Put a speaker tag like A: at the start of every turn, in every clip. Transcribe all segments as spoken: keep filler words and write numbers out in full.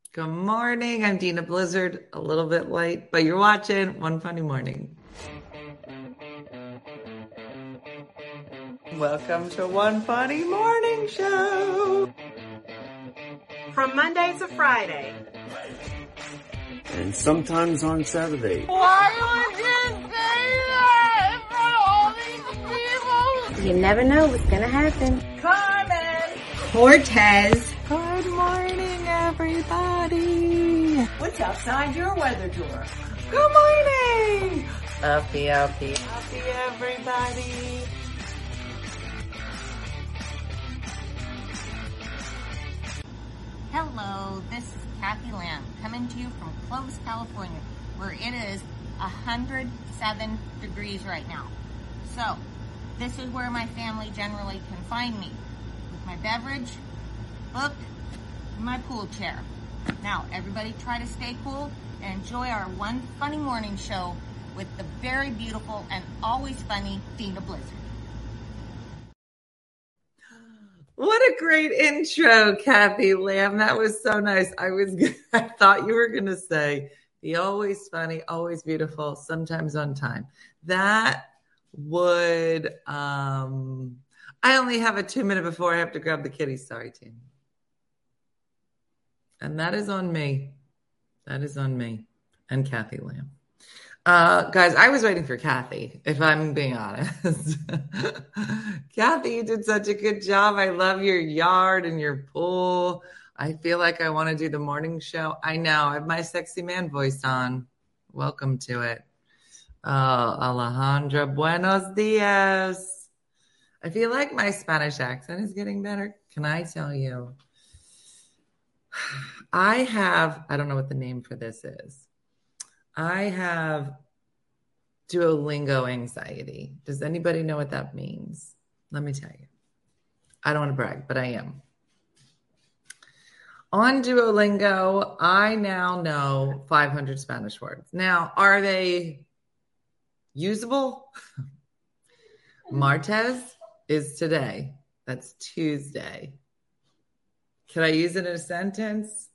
A: Good morning. I'm Dina Blizzard, a little bit late, but you're watching One Funny Morning. Welcome to One Funny Morning Show.
B: From Monday to Friday.
C: And sometimes on Saturday.
D: Why would you say that in front of all these people?
E: You never know what's going to happen.
B: Carmen.
E: Cortez.
A: Good morning, everybody.
B: What's outside your weather door?
A: Good morning. Uppy, uppy, uppy, everybody.
D: Hello, this is Kathy Lamb coming to you from Clovis, California, where it is one hundred seven degrees right now. So, this is where my family generally can find me, with my beverage, book, and my pool chair. Now, everybody try to stay cool and enjoy our One Funny Morning Show with the very beautiful and always funny Dina Blizzard.
A: What a great intro, Kathy Lamb. That was so nice. I was, I thought you were going to say the always funny, always beautiful, sometimes on time. That would, um, I only have a two minute before I have to grab the kitty. Sorry, team. And that is on me. That is on me and Kathy Lamb. Uh, guys, I was waiting for Kathy, if I'm being honest. Kathy, you did such a good job. I love your yard and your pool. I feel like I want to do the morning show. I know. I have my sexy man voice on. Welcome to it. Uh, Alejandra, buenos dias. I feel like my Spanish accent is getting better. Can I tell you? I have, I don't know what the name for this is. I have Duolingo anxiety. Does anybody know what that means? Let me tell you. I don't want to brag, but I am. On Duolingo, I now know five hundred Spanish words. Now, are they usable? Martes is today. That's Tuesday. Can I use it in a sentence?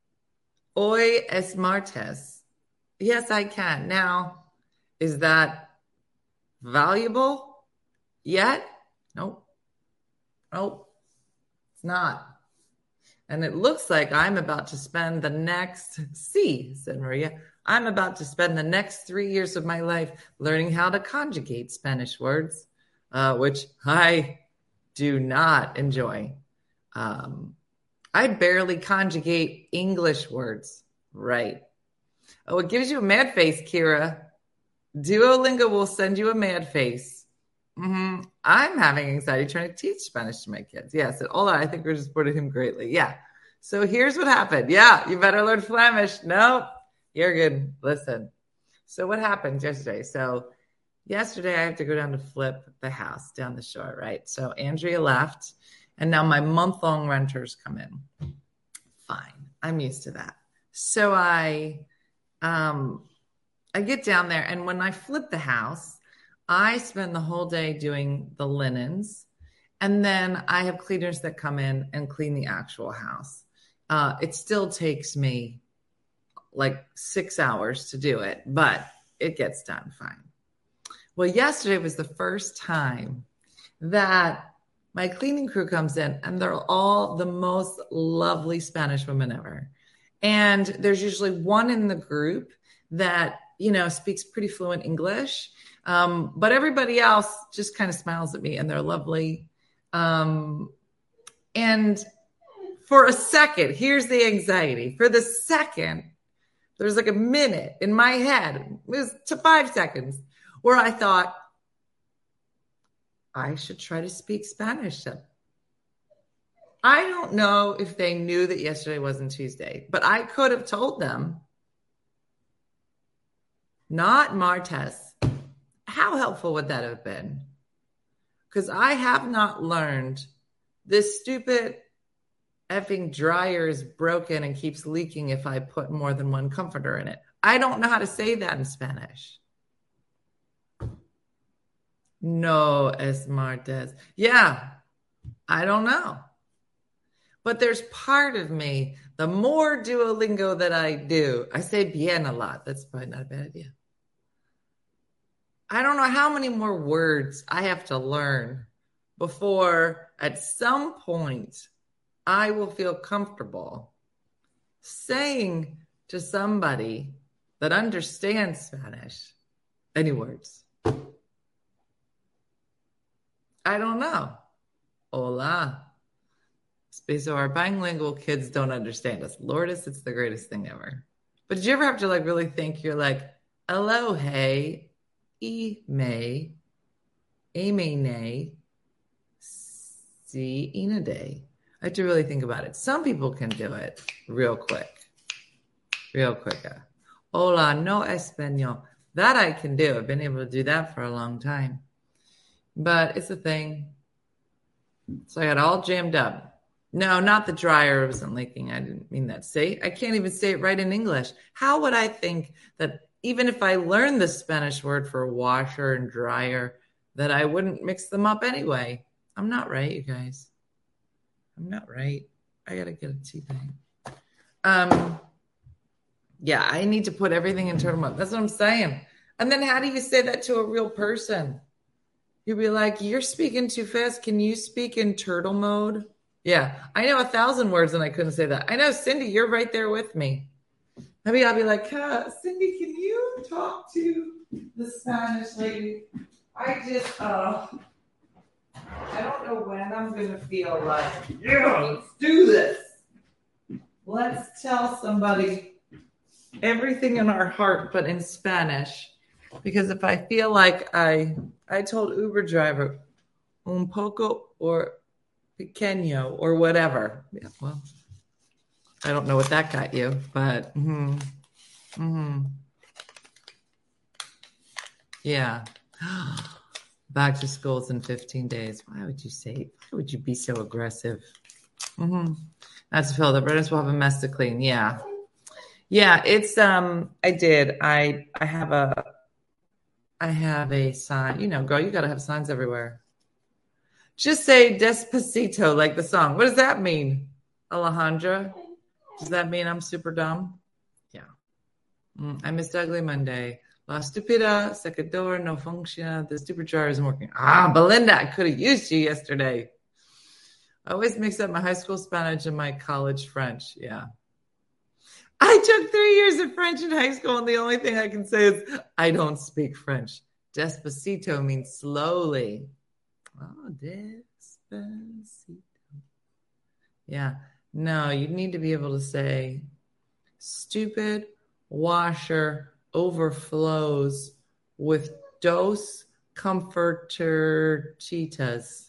A: Hoy es martes. Yes, I can. Now, is that valuable yet? Nope. Nope. It's not. And it looks like I'm about to spend the next, see, said Maria, I'm about to spend the next three years of my life learning how to conjugate Spanish words, uh, which I do not enjoy. Um, I barely conjugate English words right. Oh, it gives you a mad face, Kira. Duolingo will send you a mad face. Mm-hmm. I'm having anxiety trying to teach Spanish to my kids. Yes, and Ola, I think we're just supporting him greatly. Yeah. So here's what happened. Yeah, you better learn Flemish. Nope, you're good. Listen. So what happened yesterday? So yesterday I have to go down to flip the house down the shore, right? So Andrea left, and now my month-long renters come in. Fine. I'm used to that. So I... Um, I get down there, and when I flip the house, I spend the whole day doing the linens, and then I have cleaners that come in and clean the actual house. Uh, it still takes me like six hours to do it, but it gets done fine. Well, yesterday was the first time that my cleaning crew comes in, and they're all the most lovely Spanish women ever. And there's usually one in the group that, you know, speaks pretty fluent English. Um, but everybody else just kind of smiles at me, and they're lovely. Um, and for a second, here's the anxiety. For the second, there's like a minute in my head, it was to five seconds, where I thought, I should try to speak Spanish to them. I don't know if they knew that yesterday wasn't Tuesday, but I could have told them, not martes. How helpful would that have been? Because I have not learned this stupid effing dryer is broken and keeps leaking if I put more than one comforter in it. I don't know how to say that in Spanish. No es martes. Yeah, I don't know. But there's part of me, the more Duolingo that I do, I say bien a lot. That's probably not a bad idea. I don't know how many more words I have to learn before at some point I will feel comfortable saying to somebody that understands Spanish any words. I don't know. Hola. So our bilingual kids don't understand us. Lourdes, it's the greatest thing ever. But did you ever have to like really think? You're like, hello, hey, e me, a me ne, si ina day. I have to really think about it. Some people can do it real quick, real quick. Hola, no español. That I can do. I've been able to do that for a long time. But it's a thing. So I got all jammed up. No, not the dryer wasn't leaking. I didn't mean that. See, I can't even say it right in English. How would I think that even if I learned the Spanish word for washer and dryer, that I wouldn't mix them up anyway? I'm not right, you guys. I'm not right. I got to get a tea bag. Um, yeah, I need to put everything in turtle mode. That's what I'm saying. And then how do you say that to a real person? You'd be like, you're speaking too fast. Can you speak in turtle mode? Yeah, I know a thousand words and I couldn't say that. I know, Cindy, you're right there with me. Maybe I'll be like, uh, Cindy, can you talk to the Spanish lady? I just, uh, I don't know when I'm going to feel like, yeah, let's do this. Let's tell somebody everything in our heart, but in Spanish. Because if I feel like I, I told Uber driver, un poco or pequeño or whatever. Yeah, well, I don't know what that got you, but mm-hmm, mm-hmm. Yeah. Back to school's in fifteen days. Why would you say, why would you be so aggressive? Mm-hmm. That's a pill. The British will have a mess to clean. Yeah. Yeah, it's, um, I did. I, I have a, I have a sign. You know, girl, you got to have signs everywhere. Just say Despacito, like the song. What does that mean, Alejandra? Does that mean I'm super dumb? Yeah. Mm, I missed Ugly Monday. La stupida secadora no funciona. The stupid dryer isn't working. Ah, Belinda, I could have used you yesterday. I always mix up my high school Spanish and my college French. Yeah. I took three years of French in high school, and the only thing I can say is I don't speak French. Despacito means slowly. Oh, Despacito. Yeah. No, you need to be able to say stupid washer overflows with dos comfortercitas.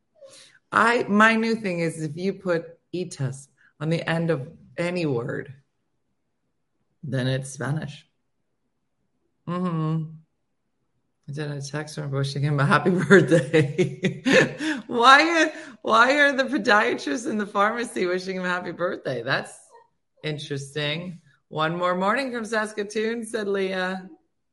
A: I my new thing is if you put itas on the end of any word, then it's Spanish. Mm-hmm. I did a text from wishing him a happy birthday. why, why are the podiatrists in the pharmacy wishing him a happy birthday? That's interesting. One more morning from Saskatoon, said Leah.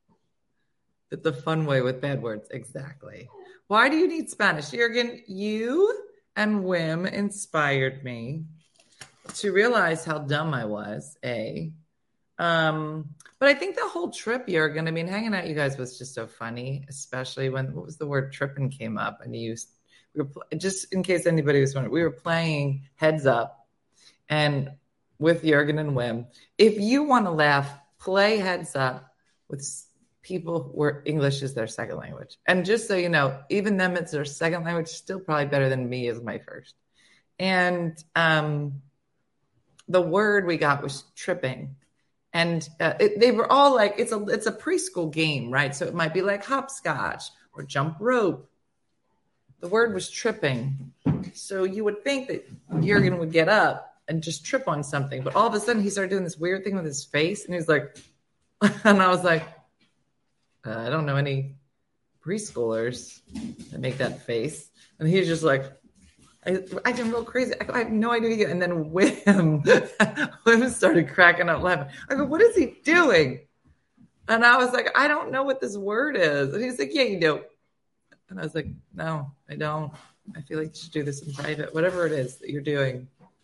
A: But the fun way with bad words. Exactly. Why do you need Spanish? Jürgen, you and Wim inspired me to realize how dumb I was, A. Um, but I think the whole trip, Jürgen, I mean, hanging out you guys was just so funny, especially when, what was the word tripping came up? And you used, we were, just in case anybody was wondering, we were playing Heads Up and with Jürgen and Wim. If you want to laugh, play Heads Up with people where English is their second language. And just so you know, even them, it's their second language, still probably better than me as my first. And um, the word we got was tripping. And uh, it, they were all like, it's a it's a preschool game, right? So it might be like hopscotch or jump rope. The word was tripping. So you would think that Jürgen would get up and just trip on something. But all of a sudden he started doing this weird thing with his face. And he was like, and I was like, uh, I don't know any preschoolers that make that face. And he was just like, I, I can real crazy. I, I have no idea. And then Wim, Wim started cracking up laughing. I go, what is he doing? And I was like, I don't know what this word is. And he's like, yeah, you do. And I was like, no, I don't. I feel like you should do this in private, whatever it is that you're doing.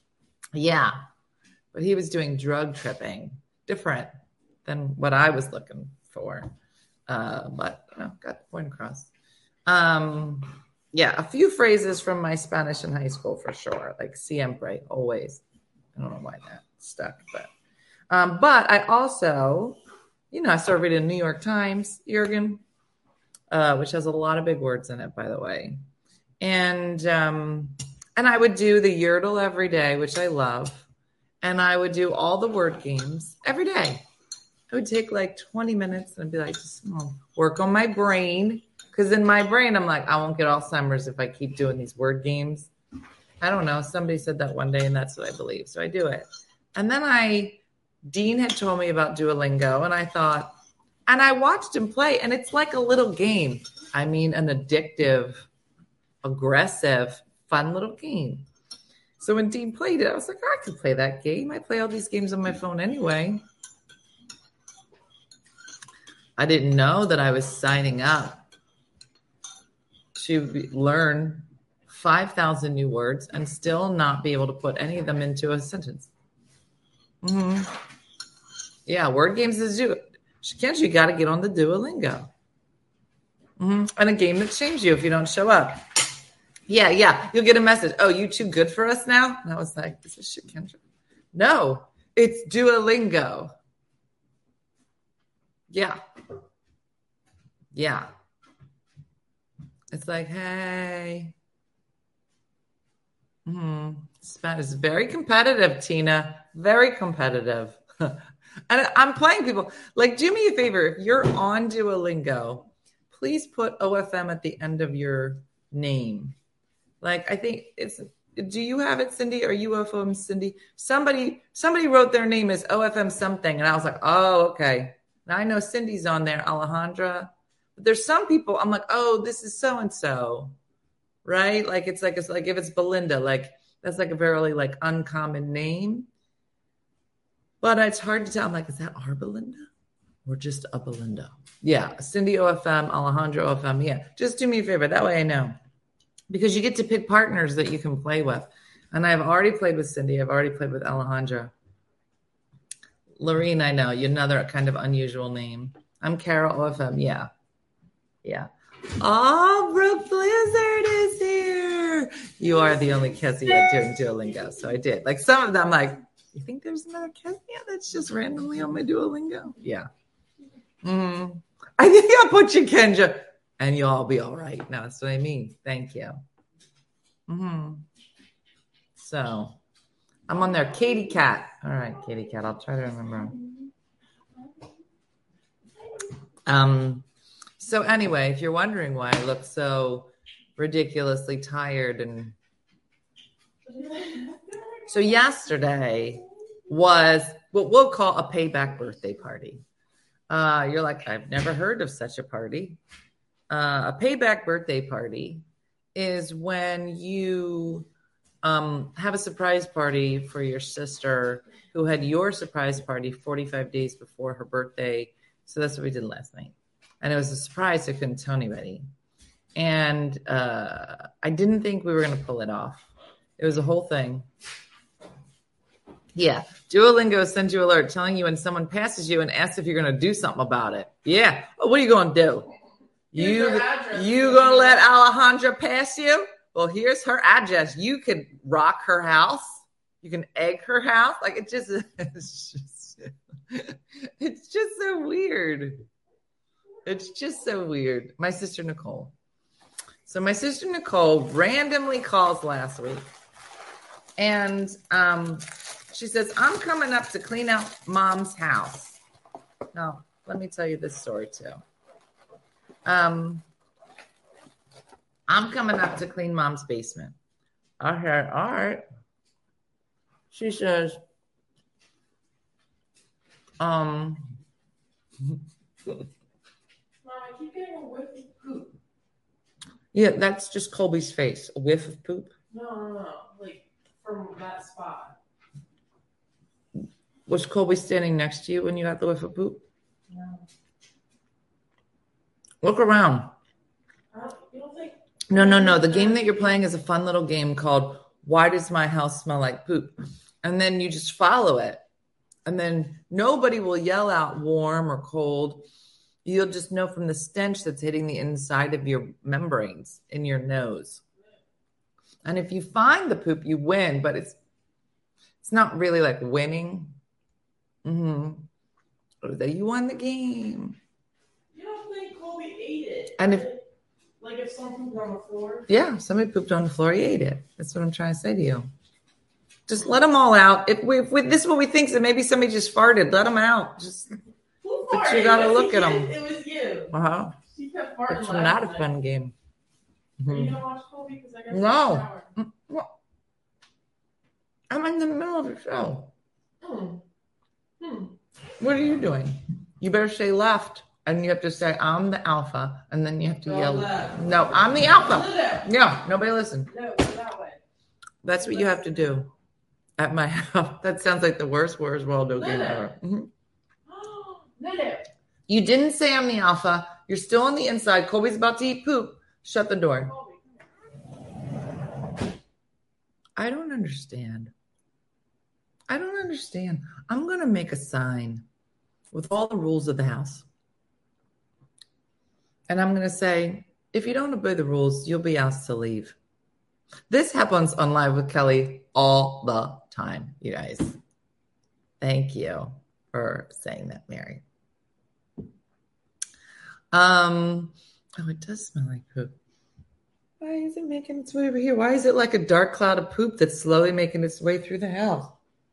A: Yeah. But he was doing drug tripping, different than what I was looking for. Uh, but oh, got the point across. Um, yeah, a few phrases from my Spanish in high school for sure, like siempre, always. I don't know why that stuck, but um, but I also, you know, I started reading New York Times, Jürgen, uh, which has a lot of big words in it, by the way, and um, and I would do the Yordle every day, which I love, and I would do all the word games every day. It would take like twenty minutes, and I'd be like, just oh, work on my brain. Because in my brain, I'm like, I won't get Alzheimer's if I keep doing these word games. I don't know. Somebody said that one day, and that's what I believe. So I do it. And then I, Dean had told me about Duolingo, and I thought, and I watched him play, and it's like a little game. I mean, an addictive, aggressive, fun little game. So when Dean played it, I was like, I could play that game. I play all these games on my phone anyway. I didn't know that I was signing up to learn five thousand new words and still not be able to put any of them into a sentence. Mm-hmm. Yeah, word games is do. Can't you got to get on the Duolingo? Mm-hmm. And a game that shames you if you don't show up. Yeah, yeah. You'll get a message. Oh, you too good for us now? And I was like, this is shit, Kendra. No, it's Duolingo. Yeah. Yeah. It's like, hey. Mm-hmm. Spanish is very competitive, Tina. Very competitive. And I'm playing people. Like, do me a favor. If you're on Duolingo, please put O F M at the end of your name. Like, I think it's, do you have it, Cindy? Are you O F M, Cindy? Somebody, somebody wrote their name as O F M something. And I was like, oh, okay. Now I know Cindy's on there, Alejandra. But there's some people, I'm like, oh, this is so-and-so, right? Like, it's like, it's like if it's Belinda, like, that's like a very, like, uncommon name. But it's hard to tell. I'm like, is that our Belinda or just a Belinda? Yeah, Cindy O F M, Alejandra O F M. Yeah, just do me a favor. That way I know. Because you get to pick partners that you can play with. And I've already played with Cindy. I've already played with Alejandra. Lorene, I know. You're another kind of unusual name. I'm Carol O F M. Yeah. Yeah. Oh, Brooke Blizzard is here. You are the only Kezia doing Duolingo. So I did. Like some of them, like, you think there's another Kezia that's just randomly on my Duolingo? Yeah. Mm-hmm. I think I'll put you, Kendra, and you'll all be all right. No, that's what I mean. Thank you. Mm-hmm. So I'm on there. Katie Cat. All right, Katie Cat. I'll try to remember. Um. So anyway, if you're wondering why I look so ridiculously tired, and so yesterday was what we'll call a payback birthday party. Uh, you're like, I've never heard of such a party. Uh, a payback birthday party is when you um, have a surprise party for your sister who had your surprise party forty-five days before her birthday. So that's what we did last night. And it was a surprise. I couldn't tell anybody. And uh, I didn't think we were going to pull it off. It was a whole thing. Yeah. Duolingo sends you an alert telling you when someone passes you and asks if you're going to do something about it. Yeah. Well, what are you going to do? You, you going to let Alejandra pass you? Well, here's her address. You could rock her house. You can egg her house. Like, it just, it's just, it's just so weird. It's just so weird. My sister, Nicole. So my sister, Nicole, randomly calls last week. And um, she says, I'm coming up to clean out Mom's house. Now, let me tell you this story, too. Um, I'm coming up to clean Mom's basement. I heard, all right. She says, um...
F: I keep getting a whiff of poop.
A: Yeah, that's just Colby's face. A whiff of poop?
F: No, no, no. Like, from that spot.
A: Was Colby standing next to you when you got the whiff of poop?
F: No.
A: Look around.
F: I don't, you don't think...
A: No, no, no. The game that you're playing is a fun little game called Why Does My House Smell Like Poop? And then you just follow it. And then nobody will yell out warm or cold. You'll just know from the stench that's hitting the inside of your membranes in your nose. And if you find the poop, you win, but it's it's not really like winning. Mm-hmm. That you won the game.
F: You don't think Colby ate it?
A: And if
F: like if someone pooped on the floor?
A: Yeah, somebody pooped on the floor, he ate it. That's what I'm trying to say to you. Just let them all out. If we, if we this is what we think, so maybe somebody just farted. Let them out. Just,
F: Who
A: but
F: farted?
A: you got to
F: Was
A: look
F: it
A: at
F: you?
A: them.
F: It was you.
A: Uh huh.
F: She kept farting.
A: It's
F: last
A: not a
F: night.
A: fun game.
F: Are you
A: Mhm.
F: gonna watch Colby? Because I guess
A: No.
F: it's
A: Well, I'm in the middle of the show.
F: Hmm. Hmm.
A: What are you doing? You better say left, and you have to say I'm the alpha, and then you have to
F: Go
A: yell.
F: left.
A: No, I'm the alpha.
F: No,
A: Yeah, nobody listen.
F: no, go that way.
A: That's what you have to do. At my house, that sounds like the worst, worst Waldo game
F: No.
A: ever. Mhm.
F: No, no.
A: You didn't say I'm the alpha. You're still on the inside. Colby's about to eat poop. Shut the door.
F: Colby, come here.
A: I don't understand. I don't understand. I'm going to make a sign with all the rules of the house. And I'm going to say, if you don't obey the rules, you'll be asked to leave. This happens on Live with Kelly all the time, you guys. Thank you for saying that, Mary. Um, oh, it does smell like poop. Why is it making its way over here? Why is it like a dark cloud of poop that's slowly making its way through the house?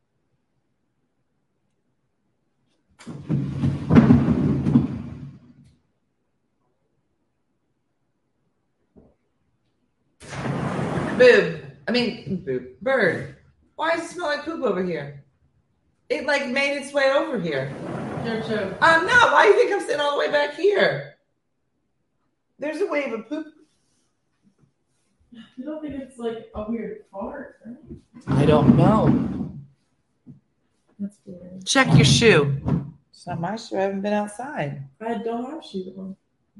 A: Boob. I mean, boob. Bird. Why does it smell like poop over here? It like made its way over here.
F: Here, too.
A: Um, no, why do you think I'm sitting all the way back here? There's a wave of poop.
F: You don't think it's like a weird fart, right?
A: I don't know.
F: That's weird.
A: Check your shoe. It's not my shoe. I haven't been outside.
F: I don't have shoes on.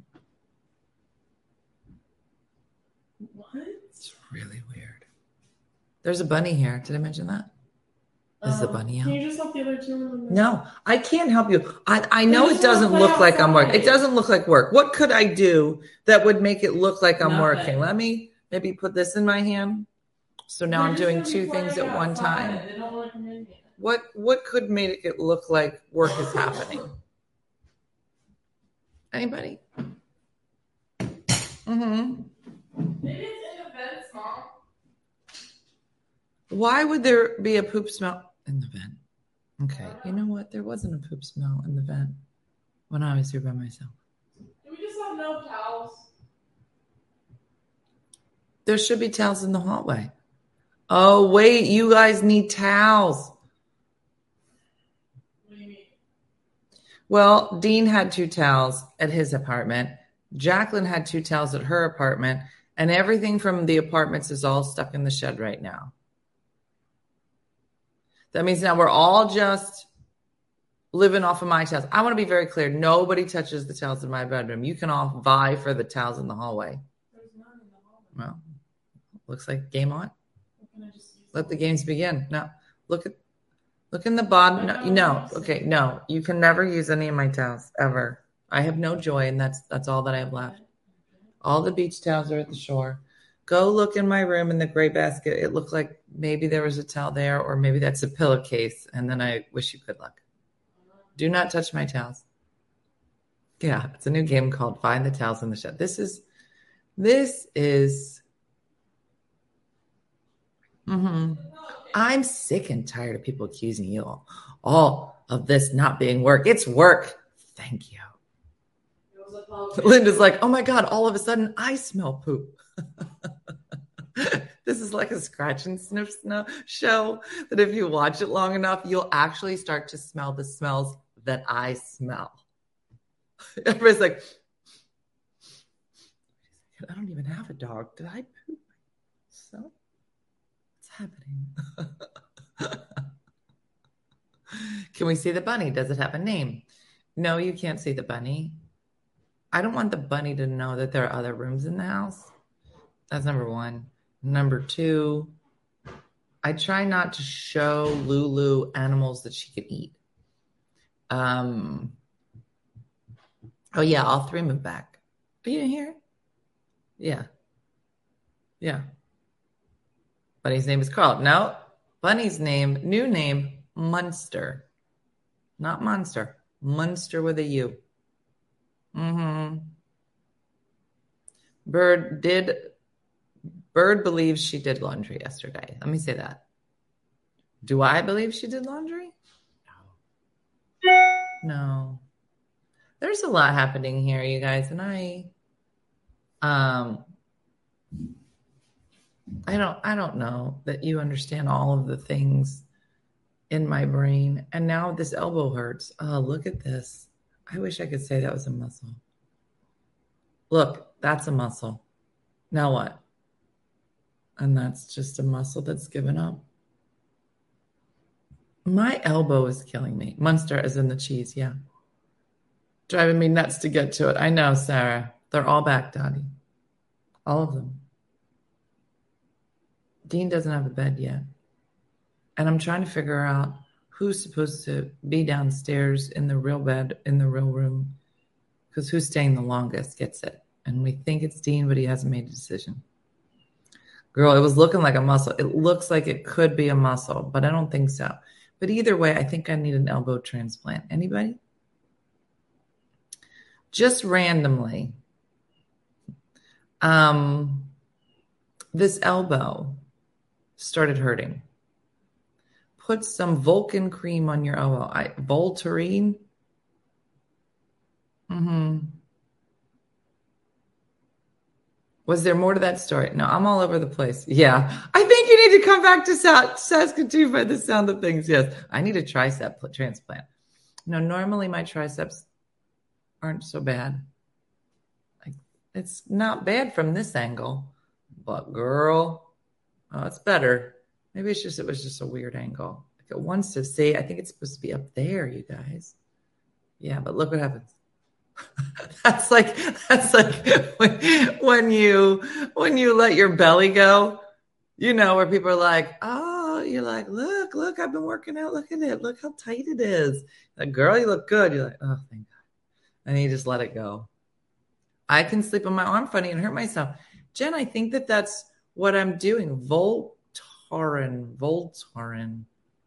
F: What?
A: It's really weird. There's a bunny here. Did I mention that? Is the
F: Um,
A: bunny
F: Can
A: out?
F: you just help the other two? in the-
A: No, I can't help you. I, I know
F: They
A: it
F: just wanna
A: doesn't
F: play
A: look like I'm working. It
F: outside.
A: doesn't look like work. What could I do that would make it look like I'm
F: Nothing.
A: working? Let me maybe put this in my hand. So now
F: They're
A: I'm
F: just
A: doing
F: gonna be
A: two things
F: playing
A: at one
F: outside.
A: time.
F: They don't want to come in here.
A: What what could make it look like work is happening? Anybody? Mm-hmm.
F: Maybe it's in the vents, Mom.
A: Why would there be a poop smell in the vent? Okay, you know what? There wasn't a poop smell in the vent when I was here by myself.
F: Do we just have no towels?
A: There should be towels in the hallway. Oh, wait, you guys need towels.
F: What do you mean?
A: Well, Dean had two towels at his apartment. Jacqueline had two towels at her apartment. And everything from the apartments is all stuck in the shed right now. That means now we're all just living off of my towels. I want to be very clear. Nobody touches the towels in my bedroom. You can all vie for the towels in the hallway.
F: There's none in the hallway.
A: Well, looks like game on.
F: What can I just use?
A: Let the games begin. No, look at, look in the bottom. No, no, okay, no. You can never use any of my towels ever. I have no joy, and that's that's all that I have left. All the beach towels are at the shore. Go look in my room in the gray basket. It looked like maybe there was a towel there, or maybe that's a pillowcase. And then I wish you good luck. Do not touch my towels. Yeah, it's a new game called Find the Towels in the Shed. This is, this is, mm-hmm. I'm sick and tired of people accusing you all, all of this not being work. It's work. Thank you.
F: It was a pillowcase.
A: Linda's like, oh my God, all of a sudden I smell poop. This is like a scratch and sniff snow show that if you watch it long enough, you'll actually start to smell the smells that I smell. Everybody's like, I don't even have a dog. Did I poop myself? What's happening? Can we see the bunny? Does it have a name? No, you can't see the bunny. I don't want the bunny to know that there are other rooms in the house. That's number one. Number two, I try not to show Lulu animals that she could eat. Um. Oh yeah, all three moved back. Are you didn't hear it? Yeah. Yeah. Bunny's name is Carl. No, Bunny's name, new name, Munster. Not Monster. Munster with a U. Mm-hmm. Bird did, Bird believes she did laundry yesterday. Let me say that. Do I believe she did laundry? No. No. There's a lot happening here, you guys, and I, um, I don't, I don't know that you understand all of the things in my brain. And now this elbow hurts. Oh, look at this. I wish I could say that was a muscle. Look, that's a muscle. Now what? And that's just a muscle that's given up. My elbow is killing me. Munster as in the cheese, yeah. Driving me nuts to get to it. I know, Sarah. They're all back, Dottie. All of them. Dean doesn't have a bed yet. And I'm trying to figure out who's supposed to be downstairs in the real bed, in the real room. Because who's staying the longest gets it. And we think it's Dean, but he hasn't made a decision. Girl, it was looking like a muscle. It looks like it could be a muscle, but I don't think so. But either way, I think I need an elbow transplant. Anybody? Just randomly. Um, this elbow started hurting. Put some Vulcan cream on your elbow. I, Voltaren? Mm-hmm. Was there more to that story? No, I'm all over the place. Yeah. I think you need to come back to Saskatoon by the sound of things. Yes. I need a tricep transplant. No, normally my triceps aren't so bad. Like, it's not bad from this angle. But girl, oh, it's better. Maybe it's just, it was just a weird angle. Like it wants to see, I think it's supposed to be up there, you guys. Yeah, but look what happens. That's like that's like when, when you when you let your belly go, you know, where people are like, oh, you're like, look, look, I've been working out. Look at it. Look how tight it is. Like, girl, you look good. You're like, oh, thank God. And you just let it go. I can sleep on my arm funny and hurt myself. Jen, I think that that's what I'm doing. Voltaren, Voltaren.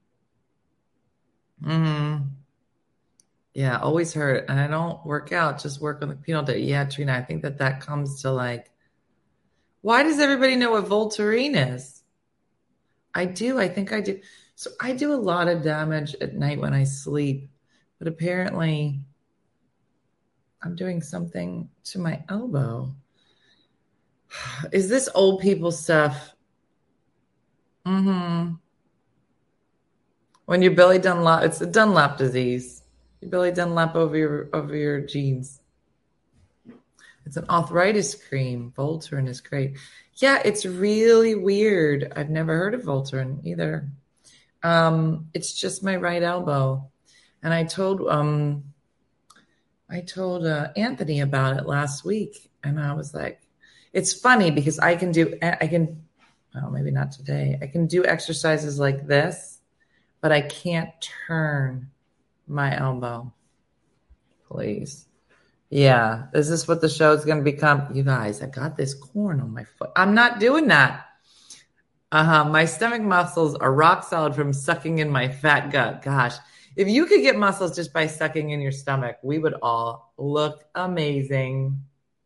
A: Hmm. Yeah, always hurt. And I don't work out, just work on the penal day. Yeah, Trina, I think that that comes to like, why does everybody know what Voltaren is? I do. I think I do. So I do a lot of damage at night when I sleep, but apparently I'm doing something to my elbow. Is this old people stuff? Mm-hmm. When your belly Dunlap, it's a Dunlap disease. Your belly Dunlap over your over your jeans. It's an arthritis cream. Voltaren is great. Yeah, it's really weird. I've never heard of Voltaren either. Um, it's just my right elbow, and I told um, I told uh, Anthony about it last week, and I was like, it's funny because I can do I can, well, maybe not today. I can do exercises like this, but I can't turn my elbow. Please. Yeah. Is this what the show is going to become? You guys, I got this corn on my foot. I'm not doing that. Uh-huh. My stomach muscles are rock solid from sucking in my fat gut. Gosh, if you could get muscles just by sucking in your stomach, we would all look amazing.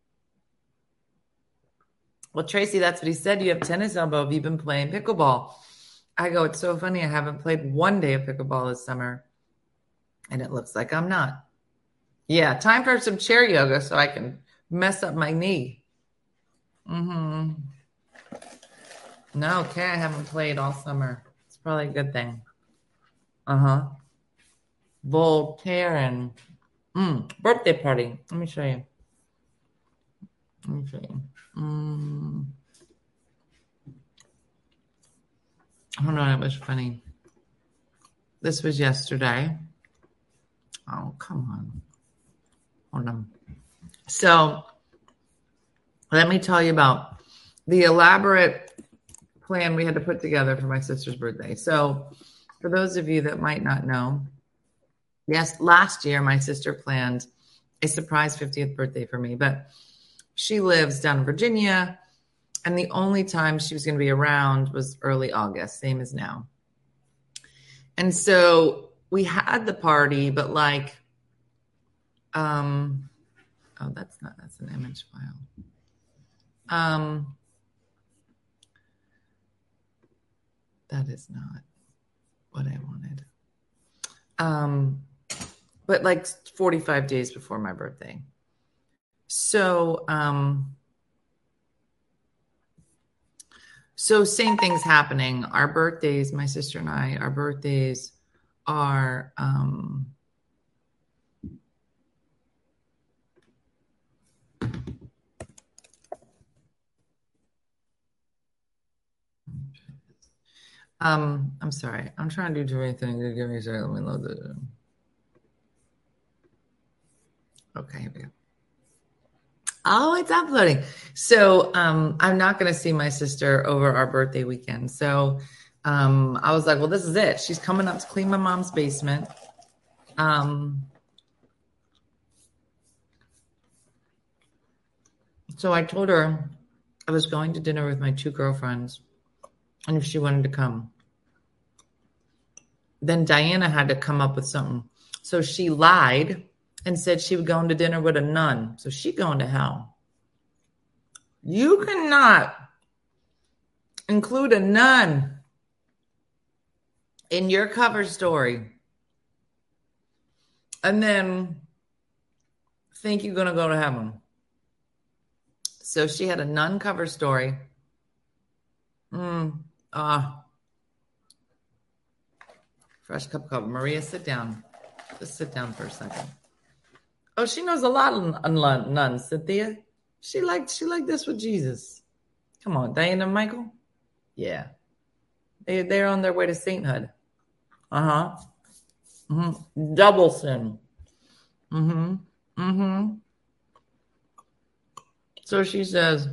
A: Well, Tracy, that's what he said. You have tennis elbow. Have you been playing pickleball? I go, it's so funny. I haven't played one day of pickleball this summer. And it looks like I'm not. Yeah, time for some chair yoga so I can mess up my knee. Mm-hmm. No, okay, I haven't played all summer. It's probably a good thing. Uh-huh. Voltaren. Mm, birthday party. Let me show you. Let me show you. Mm. Hold on, it was funny. This was yesterday. Oh, come on. Hold on. So let me tell you about the elaborate plan we had to put together for my sister's birthday. So for those of you that might not know, yes, last year my sister planned a surprise fiftieth birthday for me, but she lives down in Virginia, and the only time she was going to be around was early August, same as now. And so we had the party, but like, um, oh, that's not, that's an image file. Um, that is not what I wanted. Um, but like forty-five days before my birthday. So, um, so same things happening. Our birthdays, my sister and I, our birthdays are, um, um, I'm sorry. I'm trying to do everything. Give me a second. Let me load it. Okay, here we go. Oh, it's uploading. So um, I'm not going to see my sister over our birthday weekend. So um, I was like, well, this is it. She's coming up to clean my mom's basement. Um, so I told her I was going to dinner with my two girlfriends and if she wanted to come. Then Diana had to come up with something. So she lied and said she would go into dinner with a nun. So she going to hell. You cannot include a nun in your cover story and then think you're going to go to heaven. So she had a nun cover story. Mm, ah. Fresh cup of coffee. Maria, sit down. Just sit down for a second. Oh, she knows a lot of nuns, Cynthia. She liked she liked this with Jesus. Come on, Diana and Michael. Yeah. They, they're on their way to sainthood. Uh-huh. Mm-hmm. Double sin. Mm-hmm. Mm-hmm. So she says,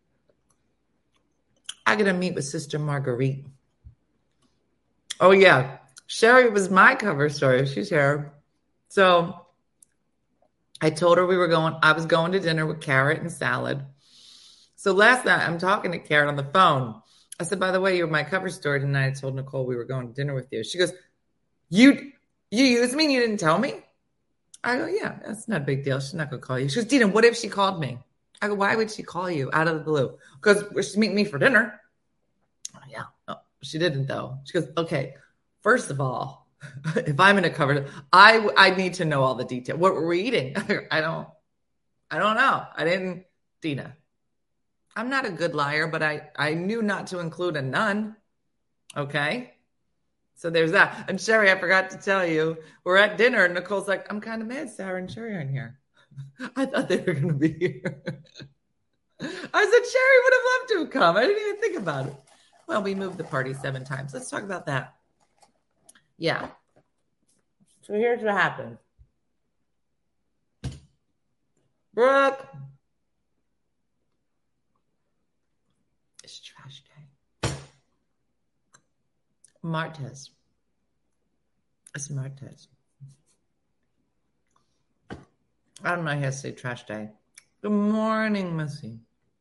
A: I got to meet with Sister Marguerite. Oh, yeah. Sherry was my cover story. She's here. So I told her we were going, I was going to dinner with Carrot and salad. So last night I'm talking to Carrot on the phone. I said, by the way, you're my cover story tonight. I told Nicole we were going to dinner with you. She goes, you, you used me and you didn't tell me? I go, yeah, that's not a big deal. She's not going to call you. She goes, Dina, what if she called me? I go, why would she call you out of the blue? Because she's meeting me for dinner. Oh, yeah. No, she didn't though. She goes, okay, first of all, if I'm in a cover, I I need to know all the details. What were we eating? I don't, I don't know. I didn't, Dina. I'm not a good liar, but I, I knew not to include a nun. Okay. So there's that. And Sherry, I forgot to tell you, we're at dinner and Nicole's like, I'm kind of mad Sarah and Sherry aren't here. I thought they were going to be here. I said, Sherry would have loved to have come. I didn't even think about it. Well, we moved the party seven times. Let's talk about that. Yeah. So here's what happened. Brooke. It's trash day. Martez. It's Martez. I don't know how to say trash day. Good morning, Missy.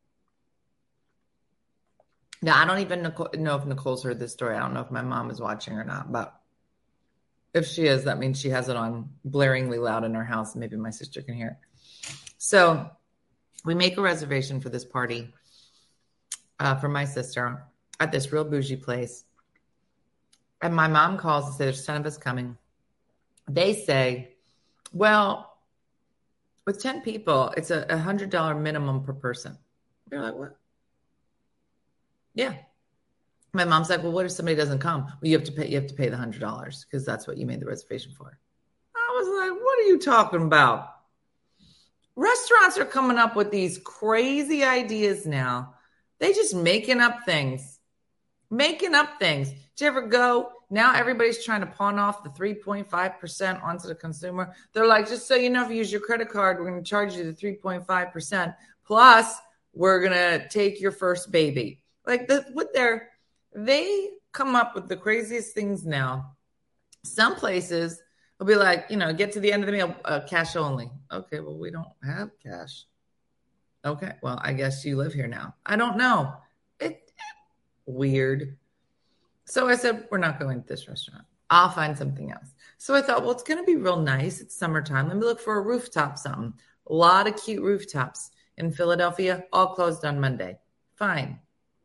A: Now, I don't even know if Nicole's heard this story. I don't know if my mom is watching or not, but if she is, that means she has it on blaringly loud in her house. And maybe my sister can hear it. So we make a reservation for this party uh, for my sister at this real bougie place. And my mom calls and says, there's ten of us coming. They say, well, with ten people, it's a one hundred dollars minimum per person. We're like, what? Yeah. My mom's like, well, what if somebody doesn't come? Well, you have to pay, you have to pay the one hundred dollars because that's what you made the reservation for. I was like, what are you talking about? Restaurants are coming up with these crazy ideas now. They just making up things. Making up things. Did you ever go? Now everybody's trying to pawn off the three point five percent onto the consumer. They're like, just so you know, if you use your credit card, we're going to charge you the three point five percent. Plus, we're going to take your first baby. Like, the, what they're they come up with the craziest things now. Some places will be like, you know, get to the end of the meal, uh, cash only. Okay, well, we don't have cash. Okay, well, I guess you live here now. I don't know. It weird. So I said, we're not going to this restaurant. I'll find something else. So I thought, well, it's going to be real nice. It's summertime. Let me look for a rooftop something. A lot of cute rooftops in Philadelphia, all closed on Monday. Fine.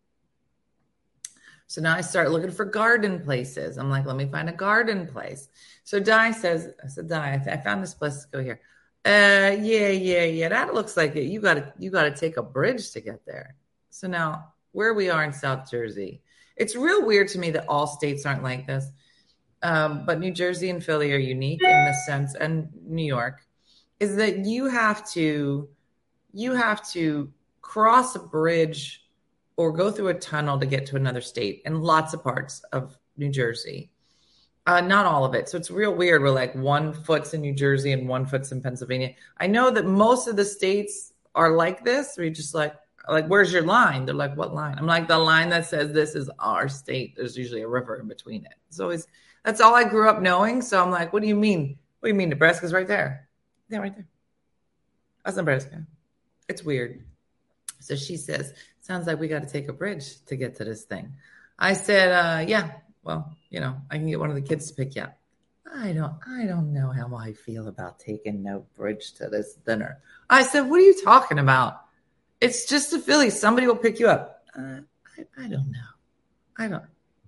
A: So now I start looking for garden places. I'm like, let me find a garden place. So Di says, I said, Di, I, th- I found this place to go here. Uh, yeah, yeah, yeah. That looks like it. You got to, you got to take a bridge to get there. So now where we are in South Jersey, it's real weird to me that all states aren't like this. Um, but New Jersey and Philly are unique in the sense, and New York, is that you have to, you have to cross a bridge or go through a tunnel to get to another state in lots of parts of New Jersey. Uh, not all of it. So it's real weird. We're like one foot's in New Jersey and one foot's in Pennsylvania. I know that most of the states are like this. Where you just like, like, where's your line? They're like, what line? I'm like, the line that says this is our state. There's usually a river in between it. It's always, that's all I grew up knowing. So I'm like, what do you mean? What do you mean? Nebraska's right there. Yeah, right there. That's Nebraska. It's weird. So she says, sounds like we got to take a bridge to get to this thing. I said, uh, yeah, well, you know, I can get one of the kids to pick you up. I don't, I don't know how I feel about taking no bridge to this dinner. I said, what are you talking about? It's just a Philly. Somebody will pick you up. Uh, I, I don't know. I don't.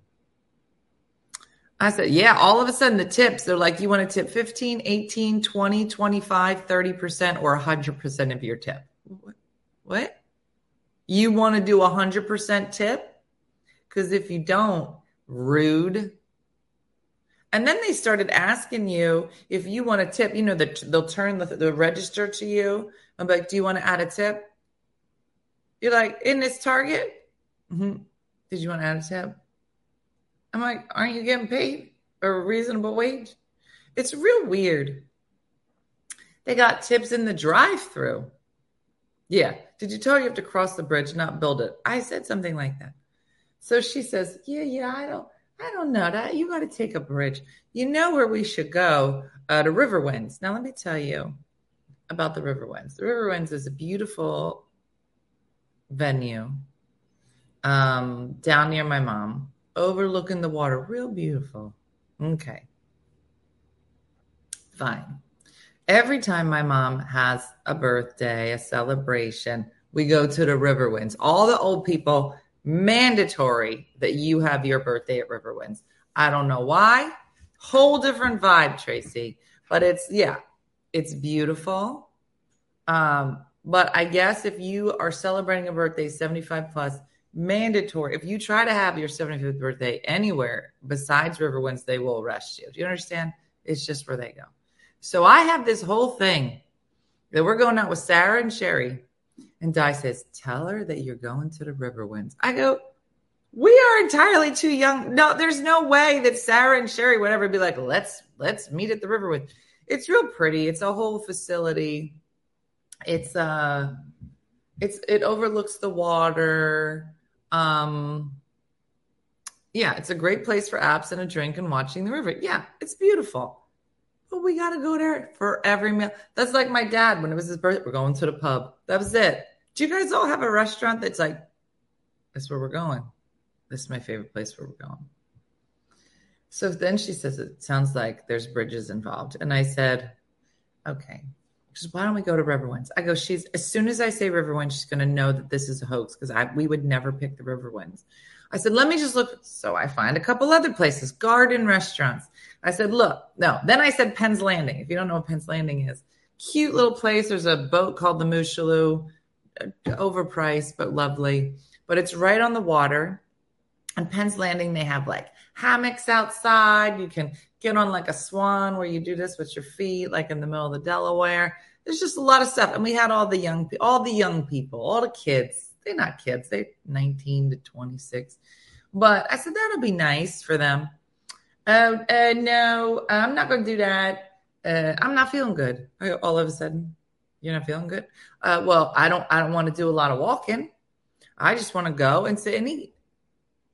A: I said, yeah, all of a sudden the tips, they're like, you want to tip fifteen, eighteen, twenty, twenty-five, thirty percent or one hundred percent of your tip. What? What? You want to do one hundred percent tip? Because if you don't, rude. And then they started asking you if you want to tip, you know, the, they'll turn the, the register to you. I'm like, do you want to add a tip? You're like, in this Target? Mm-hmm. Did you want to add a tip? I'm like, aren't you getting paid a reasonable wage? It's real weird. They got tips in the drive-thru. Yeah. Did you tell her you have to cross the bridge, not build it? I said something like that. So she says, yeah, yeah, I don't, I don't know that. You got to take a bridge. You know where we should go? Uh, to Riverwinds. Now, let me tell you about the Riverwinds. The Riverwinds is a beautiful venue um, down near my mom, overlooking the water. Real beautiful. Okay. Fine. Every time my mom has a birthday, a celebration, we go to the Riverwinds. All the old people, mandatory that you have your birthday at Riverwinds. I don't know why. Whole different vibe, Tracy. But it's, yeah, it's beautiful. Um, but I guess if you are celebrating a birthday, seventy-five plus, mandatory. If you try to have your seventy-fifth birthday anywhere besides Riverwinds, they will arrest you. Do you understand? It's just where they go. So I have this whole thing that we're going out with Sarah and Sherry. And Di says, tell her that you're going to the Riverwinds. I go, we are entirely too young. No, there's no way that Sarah and Sherry would ever be like, let's let's meet at the Riverwinds. It's real pretty. It's a whole facility. It's uh it's it overlooks the water. Um yeah, it's a great place for apps and a drink and watching the river. Yeah, it's beautiful. But we got to go there for every meal. That's like my dad, when it was his birthday, we're going to the pub. That was it. Do you guys all have a restaurant that's like, that's where we're going? This is my favorite place where we're going. So then she says, it sounds like there's bridges involved. And I said, okay. She says, why don't we go to Riverwinds? I go, she's, as soon as I say Riverwinds, she's going to know that this is a hoax because I we would never pick the Riverwinds. I said, let me just look. So I find a couple other places, garden restaurants. I said, look, no. Then I said Penn's Landing. If you don't know what Penn's Landing is, cute little place. There's a boat called the Mooshaloo, overpriced, but lovely. But it's right on the water. On Penn's Landing, they have like hammocks outside. You can get on like a swan where you do this with your feet, like in the middle of the Delaware. There's just a lot of stuff. And we had all the young, all the young people, all the kids. They're not kids. They're nineteen to twenty-six. But I said, that'll be nice for them. Uh, uh, no, I'm not going to do that. Uh, I'm not feeling good. All of a sudden, you're not feeling good? Uh, well, I don't I don't want to do a lot of walking. I just want to go and sit and eat.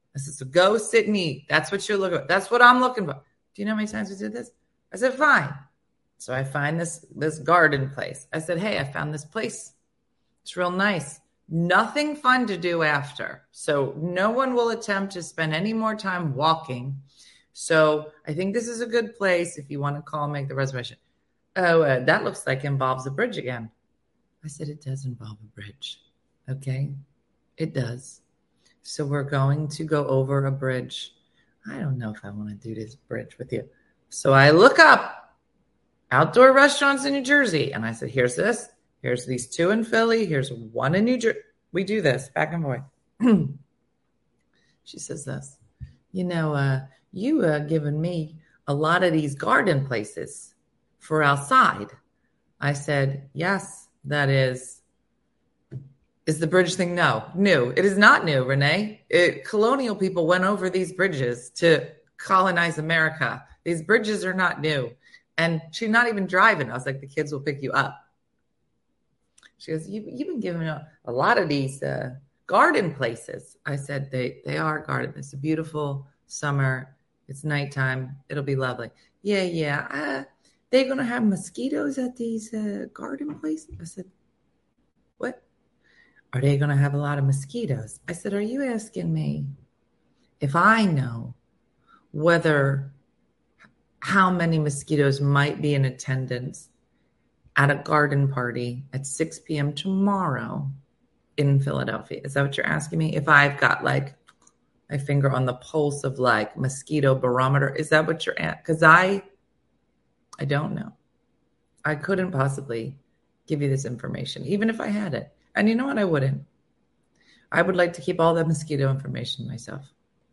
A: I said, so go sit and eat. That's what you're looking for. That's what I'm looking for. Do you know how many times we did this? I said, fine. So I find this, this garden place. I said, hey, I found this place. It's real nice. Nothing fun to do after. So no one will attempt to spend any more time walking. So I think this is a good place if you want to call and make the reservation. Oh, uh, that looks like involves a bridge again. I said, it does involve a bridge. Okay, it does. So we're going to go over a bridge. I don't know if I want to do this bridge with you. So I look up outdoor restaurants in New Jersey. And I said, here's this. Here's these two in Philly. Here's one in New Jersey. We do this back and forth. She says this. You know, uh, you uh, given me a lot of these garden places for outside. I said, yes, that is. Is the bridge thing no? New. It is not new, Renee. It, colonial people went over these bridges to colonize America. These bridges are not new. And she's not even driving. I was like, the kids will pick you up. She goes, you, you've been giving a, a lot of these uh, garden places. I said, they, they are garden. It's a beautiful summer. It's nighttime. It'll be lovely. Yeah, yeah. Uh, they're going to have mosquitoes at these uh, garden places? I said, what? Are they going to have a lot of mosquitoes? I said, are you asking me if I know whether how many mosquitoes might be in attendance at a garden party at six p.m. tomorrow in Philadelphia? Is that what you're asking me? If I've got like my finger on the pulse of like mosquito barometer, is that what you're at? Because I, I don't know. I couldn't possibly give you this information, even if I had it. And you know what? I wouldn't. I would like to keep all that mosquito information myself.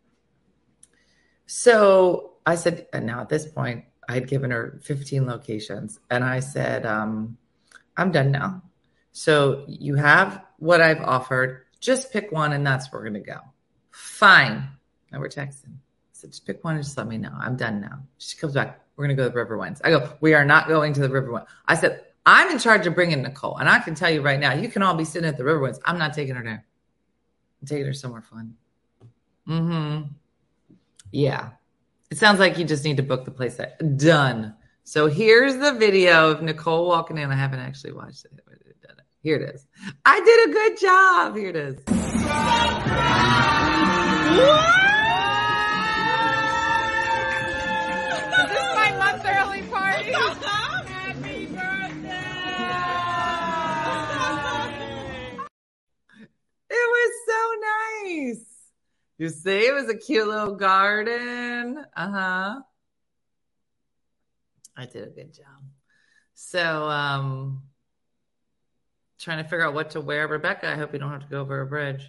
A: So I said, and now at this point, I had given her fifteen locations. And I said, um, I'm done now. So you have what I've offered. Just pick one, and that's where we're going to go. Fine. Now we're texting. So just pick one and just let me know. I'm done now. She comes back. We're going to go to the Riverwinds. I go, we are not going to the Riverwinds. I said, I'm in charge of bringing Nicole. And I can tell you right now, you can all be sitting at the Riverwinds. I'm not taking her there. I'm taking her somewhere fun. Mm-hmm. Yeah. It sounds like you just need to book the place. That done. So here's the video of Nicole walking in. I haven't actually watched it. Here it is. I did a good job. Here it is.
G: Is this my month early party?
B: Happy birthday!
A: It was so nice. You see, it was a cute little garden. Uh-huh. I did a good job. So, um, trying to figure out what to wear. Rebecca, I hope you don't have to go over a bridge.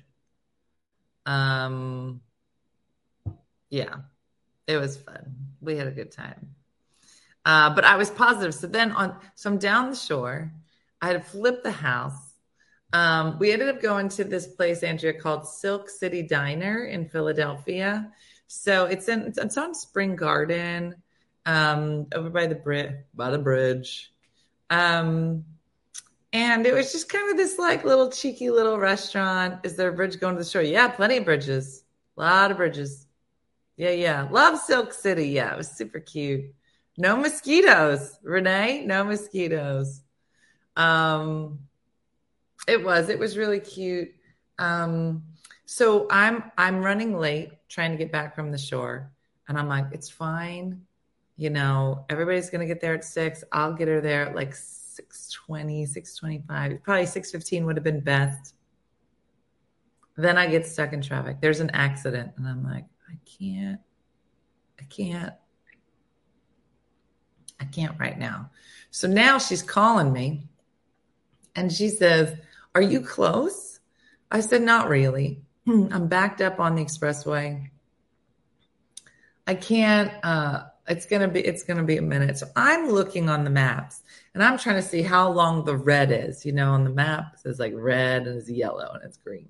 A: Um, yeah, it was fun. We had a good time. Uh, but I was positive. So then on, so I'm down the shore. I had flipped the house. Um, we ended up going to this place, Andrea, called Silk City Diner in Philadelphia. So it's in, it's on Spring Garden, um, over by the bridge, by the bridge. Um, and it was just kind of this like little cheeky little restaurant. Is there a bridge going to the shore? Yeah, plenty of bridges. A lot of bridges. Yeah, yeah. Love Silk City. Yeah, it was super cute. No mosquitoes, Renee. No mosquitoes. Um, it was. It was really cute. Um, so I'm I'm running late, trying to get back from the shore, and I'm like, it's fine. You know, everybody's gonna get there at six. I'll get her there at like six twenty, six twenty-five. Probably six fifteen would have been best. Then I get stuck in traffic. There's an accident, and I'm like, I can't. I can't. I can't right now. So now she's calling me and she says, are you close? I said, not really. I'm backed up on the expressway. I can't, uh, it's going to be, it's going to be a minute. So I'm looking on the maps and I'm trying to see how long the red is, you know, on the map it says like red and it's yellow and it's green.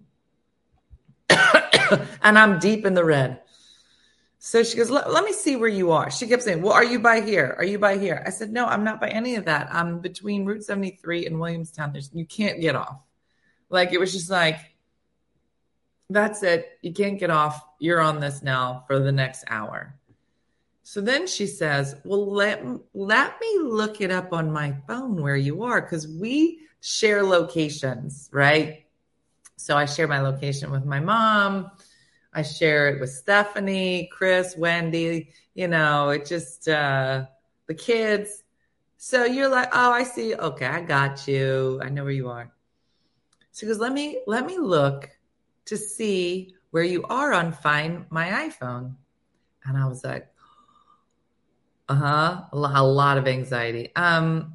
A: And I'm deep in the red. So she goes, let, let me see where you are. She kept saying, well, are you by here? Are you by here? I said, no, I'm not by any of that. I'm between Route seventy-three and Williamstown. There's, you can't get off. Like, it was just like That's it. You can't get off. You're on this now for the next hour. So then she says, well, let, let me look it up on my phone where you are, because we share locations, right? So I share my location with my mom. I share it with Stephanie, Chris, Wendy, you know, it just, uh, the kids. So you're like, oh, I see. Okay, I got you. I know where you are. So he goes, let me, let me look to see where you are on Find My iPhone. And I was like, uh-huh, a lot, a lot of anxiety. Um,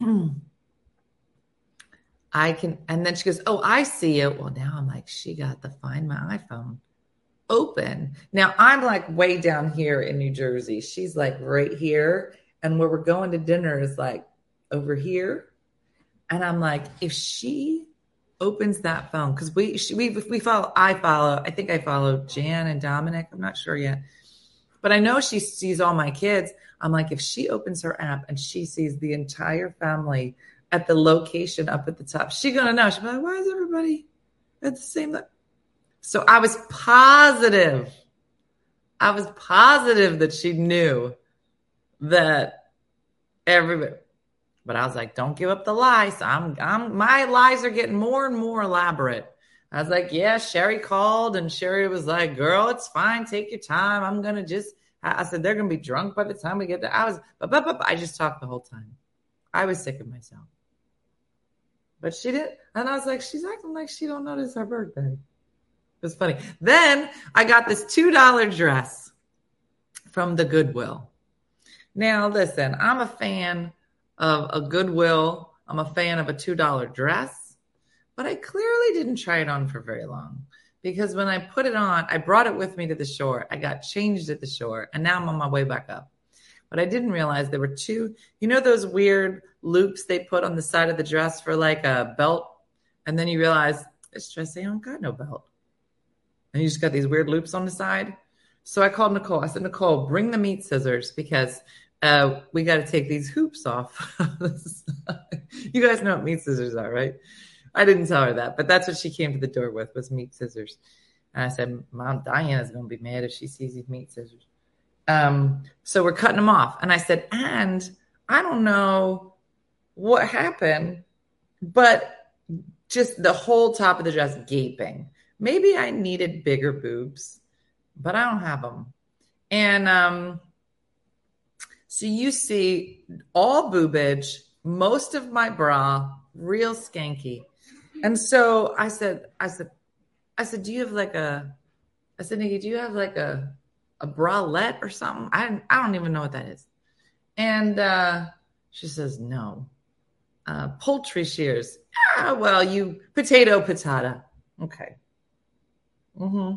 A: I can, and then she goes, oh, I see it. Well, now I'm like, she got the Find My iPhone open. Now I'm like way down here in New Jersey. She's like right here. And where we're going to dinner is like over here. And I'm like, if she opens that phone, because we, she, we, we follow, I follow, I think I follow Jan and Dominic. I'm not sure yet. But I know she sees all my kids. I'm like, if she opens her app and she sees the entire family at the location up at the top, she's going to know. She'll be like, why is everybody at the same level? So I was positive. I was positive that she knew that everybody. But I was like, don't give up the lies. So I'm, I'm, my lies are getting more and more elaborate. I was like, yeah, Sherry called and Sherry was like, girl, it's fine. Take your time. I'm going to just, I said, they're going to be drunk by the time we get there. I was, but, but, but, I just talked the whole time. I was sick of myself. But she didn't. And I was like, she's acting like she don't notice her birthday. It was funny. Then I got this two dollar dress from the Goodwill. Now, listen, I'm a fan of a Goodwill. I'm a fan of a two dollar dress. But I clearly didn't try it on for very long, because when I put it on, I brought it with me to the shore. I got changed at the shore, and now I'm on my way back up. But I didn't realize there were two, you know, those weird loops they put on the side of the dress for like a belt. And then you realize this dress, they don't got no belt. And you just got these weird loops on the side. So I called Nicole. I said, Nicole, bring the meat scissors, because uh, we got to take these hoops off. You guys know what meat scissors are, right? I didn't tell her that, but that's what she came to the door with, was meat scissors. And I said, Mom, Diana's going to be mad if she sees these meat scissors. Um, so we're cutting them off. And I said, and I don't know what happened, but just the whole top of the dress gaping. Maybe I needed bigger boobs, but I don't have them. And um, so you see all boobage, most of my bra, real skanky. And so I said, I said, I said, do you have like a, I said, Nikki, do you have like a, a bralette or something? I don't, I don't even know what that is. And uh, she says, no. Uh, poultry shears. Ah, well, you potato, patata. Okay. Mm-hmm.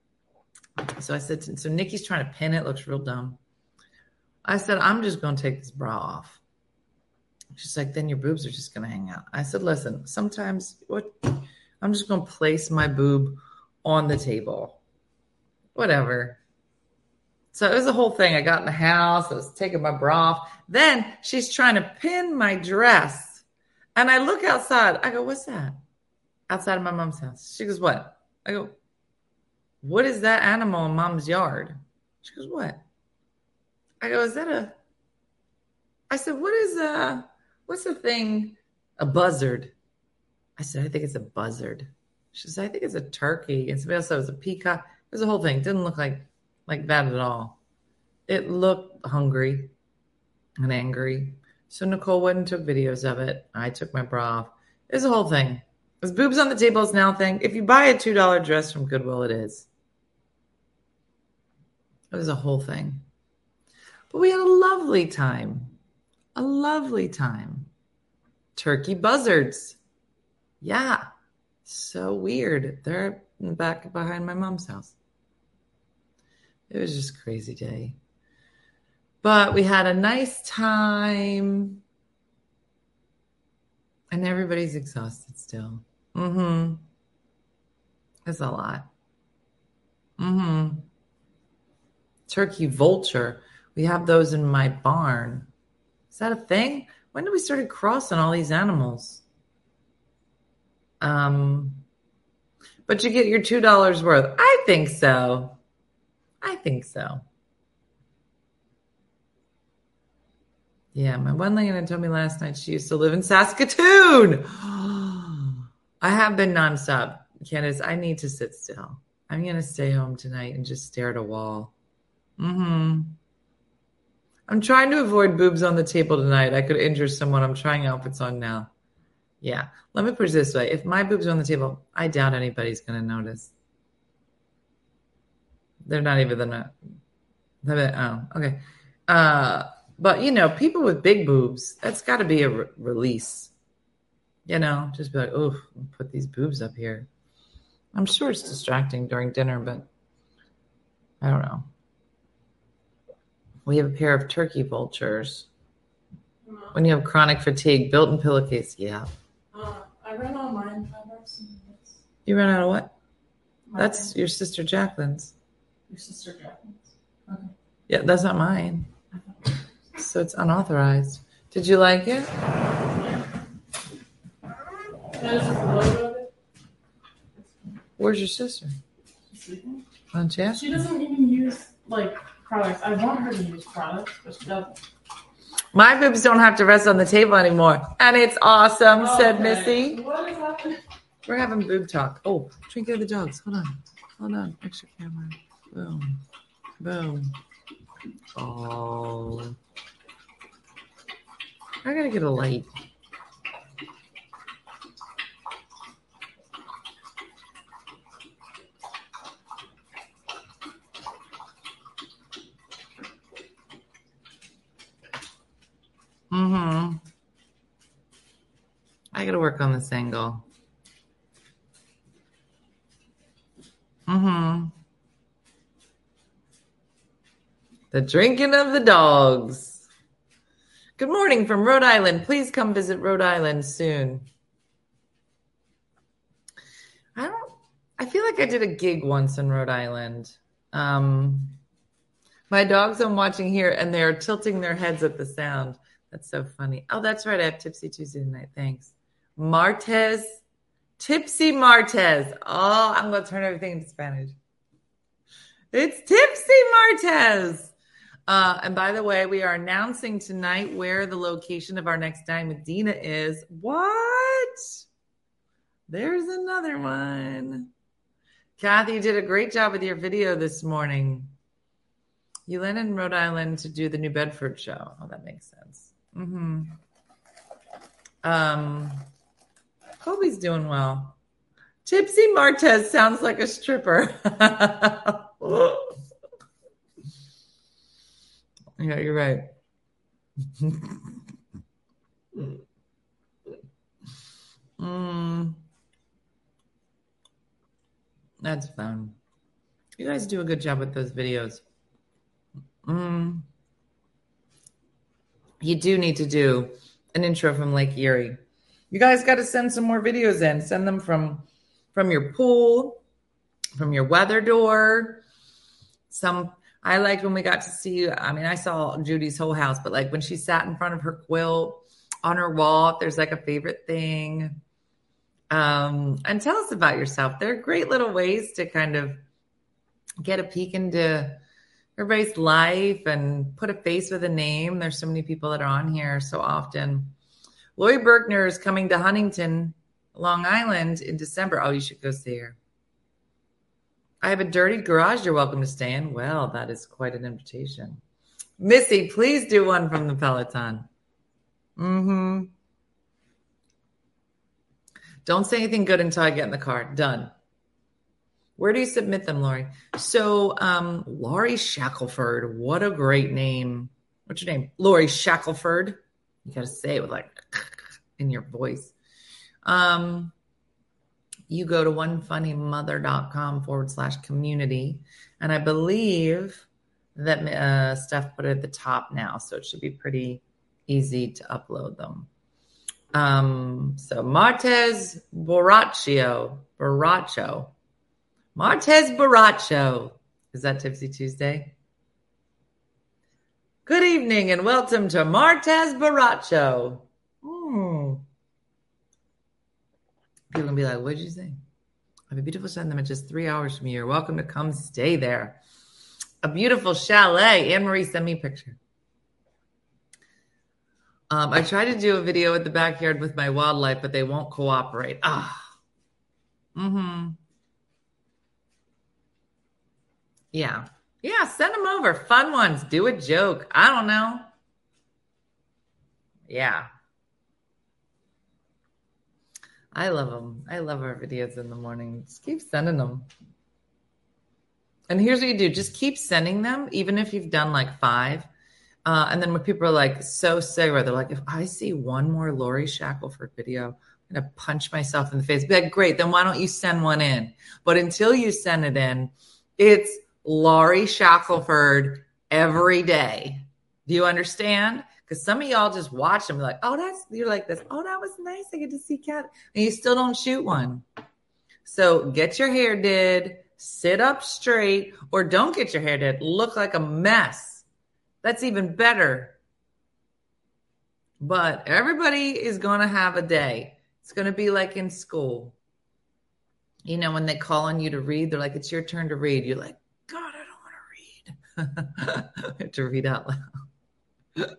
A: So I said, so Nikki's trying to pin it. Looks real dumb. I said, I'm just going to take this bra off. She's like, then your boobs are just going to hang out. I said, listen, sometimes what I'm just going to place my boob on the table. Whatever. So it was the whole thing. I got in the house. I was taking my bra off. Then she's trying to pin my dress. And I look outside. I go, what's that? Outside of my mom's house. She goes, what? I go, what is that animal in Mom's yard? She goes, what? I go, is that a... I said, what is a... What's the thing? A buzzard. I said, I think it's a buzzard. She said, I think it's a turkey. And somebody else said it was a peacock. It was a whole thing. It didn't look like, like that at all. It looked hungry and angry. So Nicole went and took videos of it. I took my bra off. It was a whole thing. Is boobs on the table is now a thing. If you buy a two dollar dress from Goodwill, it is. It was a whole thing. But we had a lovely time. A lovely time. Turkey buzzards. Yeah. So weird. They're in the back behind my mom's house. It was just a crazy day. But we had a nice time. And everybody's exhausted still. Mm-hmm. It's a lot. Mm-hmm. Turkey vulture. We have those in my barn. Is that a thing? When did we start crossing all these animals? Um, But you get your two dollars worth. I think so. I think so. Yeah, my one lady told me last night she used to live in Saskatoon. I have been nonstop. Candace, I need to sit still. I'm going to stay home tonight and just stare at a wall. Mm-hmm. I'm trying to avoid boobs on the table tonight. I could injure someone. I'm trying outfits on now. Yeah. Let me put it this way. If my boobs are on the table, I doubt anybody's going to notice. They're not even the... Oh, okay. Uh, but, you know, people with big boobs, that's got to be a re- release. You know, just be like, oh, put these boobs up here. I'm sure it's distracting during dinner, but I don't know. We have a pair of turkey vultures. Uh, when you have chronic fatigue, built-in pillowcase, yeah.
F: Uh, I ran out of mine fabrics.
A: You ran out of what?
F: My
A: That's
F: thing.
A: your sister Jacqueline's.
F: Your sister Jacqueline's. Okay.
A: Yeah, that's not mine. So it's unauthorized. Did you like it?
F: That is just the logo of it.
A: Where's your sister?
F: She's sleeping.
A: On chat?
F: She doesn't even use like products. I want her to use products, but she doesn't.
A: My boobs don't have to rest on the table anymore. And it's awesome,
F: Oh,
A: said
F: okay.
A: Missy.
F: What is happening?
A: We're having boob talk. Oh, drink of the dogs. Hold on. Hold on. Extra camera. Boom. Boom. Oh. I gotta get a light. Mm-hmm. I gotta work on this angle. Mm-hmm. The drinking of the dogs. Good morning from Rhode Island. Please come visit Rhode Island soon. I don't, I feel like I did a gig once in Rhode Island. Um, my dogs I'm watching here and they're tilting their heads at the sound. That's so funny. Oh, that's right. I have Tipsy Tuesday tonight. Thanks. Martez. Tipsy Martez. Oh, I'm going to turn everything into Spanish. It's Tipsy Martez. Uh, and by the way, we are announcing tonight where the location of our next Dine with Dina is. What? There's another one. Kathy, you did a great job with your video this morning. You landed in Rhode Island to do the New Bedford show. Oh, that makes sense. Mm-hmm. Um, Kobe's doing well. Tipsy Martez sounds like a stripper. Yeah, you're right. mm. That's fun. You guys do a good job with those videos. Mm. You do need to do an intro from Lake Erie. You guys got to send some more videos in. Send them from, from your pool, from your weather door. Some I liked when we got to see, I mean, I saw Judy's whole house, but like when she sat in front of her quilt on her wall, if there's like a favorite thing. Um, and tell us about yourself. They're great little ways to kind of get a peek into everybody's life and put a face with a name. There's so many people that are on here so often. Lori Berkner is coming to Huntington, Long Island in December. Oh, you should go see her. I have a dirty garage you're welcome to stay in. Well, that is quite an invitation. Missy, please do one from the Peloton. Mm-hmm. Don't say anything good until I get in the car. Done. Where do you submit them, Lori? So, um, Lori Shackelford. What a great name. What's your name? Lori Shackelford. You got to say it with like in your voice. Um, you go to onefunnymother.com forward slash community. And I believe that uh, Steph put it at the top now. So it should be pretty easy to upload them. Um, so Martez Borraccio. Borraccio. Martez Borraccio. Is that Tipsy Tuesday? Good evening and welcome to Martez Borraccio. Hmm. People can be like, what did you say? I have a beautiful chalet in the just three hours from you. You're welcome to come stay there. A beautiful chalet. Anne-Marie, send me a picture. Um, I tried to do a video at the backyard with my wildlife, but they won't cooperate. Ah. Mm-hmm. Yeah. Yeah, send them over. Fun ones. Do a joke. I don't know. Yeah. I love them. I love our videos in the morning. Just keep sending them. And here's what you do. Just keep sending them, even if you've done like five. Uh, and then when people are like so sick, or they're like, if I see one more Lori Shackelford video, I'm going to punch myself in the face. Be like, great, then why don't you send one in? But until you send it in, it's Lori Shackelford every day. Do you understand? Because some of y'all just watch them like, oh, that's, you're like this. Oh, that was nice. I get to see Kat. And you still don't shoot one. So get your hair did, sit up straight, or don't get your hair did. Look like a mess. That's even better. But everybody is going to have a day. It's going to be like in school. You know, when they call on you to read, they're like, it's your turn to read. You're like, God, I don't want to read. I have to read out loud.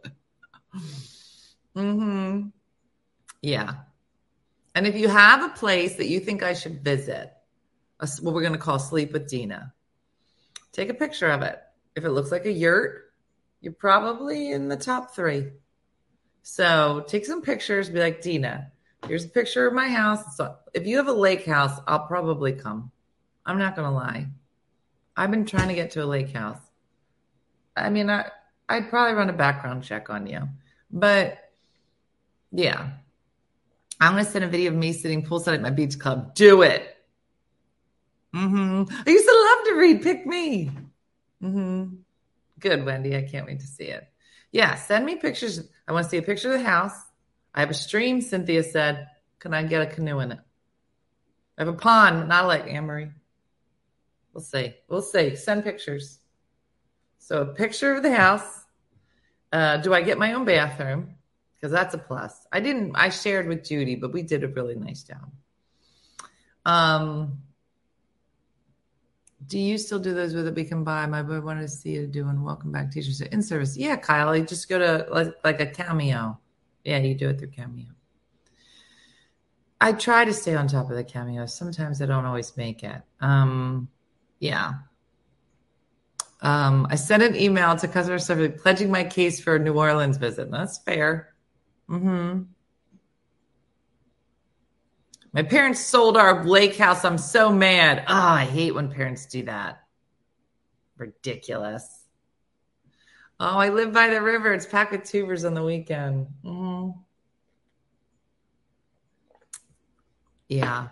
A: mm-hmm. Yeah. And if you have a place that you think I should visit, what we're going to call Sleep with Dina, take a picture of it. If it looks like a yurt, you're probably in the top three. So take some pictures. Be like, Dina, here's a picture of my house. So if you have a lake house, I'll probably come. I'm not going to lie. I've been trying to get to a lake house. I mean, I, I'd probably run a background check on you. But, yeah. I'm going to send a video of me sitting poolside at my beach club. Do it. Mm-hmm. I used to love to read. Pick me. Mm-hmm. Good, Wendy. I can't wait to see it. Yeah, send me pictures. I want to see a picture of the house. I have a stream, Cynthia said. Can I get a canoe in it? I have a pond, not like Anne-Marie. We'll see. We'll see. Send pictures. So a picture of the house. Uh, do I get my own bathroom? Because that's a plus. I didn't. I shared with Judy, but we did a really nice job. Um... Do you still do those with it? We can buy. My boy wanted to see you doing welcome back t-shirts in service. Yeah, Kyle, you just go to like, like a Cameo. Yeah, you do it through Cameo. I try to stay on top of the Cameos. Sometimes I don't always make it. Um, yeah. Um, I sent an email to customer service pledging my case for a New Orleans visit. That's fair. Mm-hmm. My parents sold our lake house. I'm so mad. Oh, I hate when parents do that. Ridiculous. Oh, I live by the river. It's packed with tubers on the weekend. Mm-hmm. Yeah.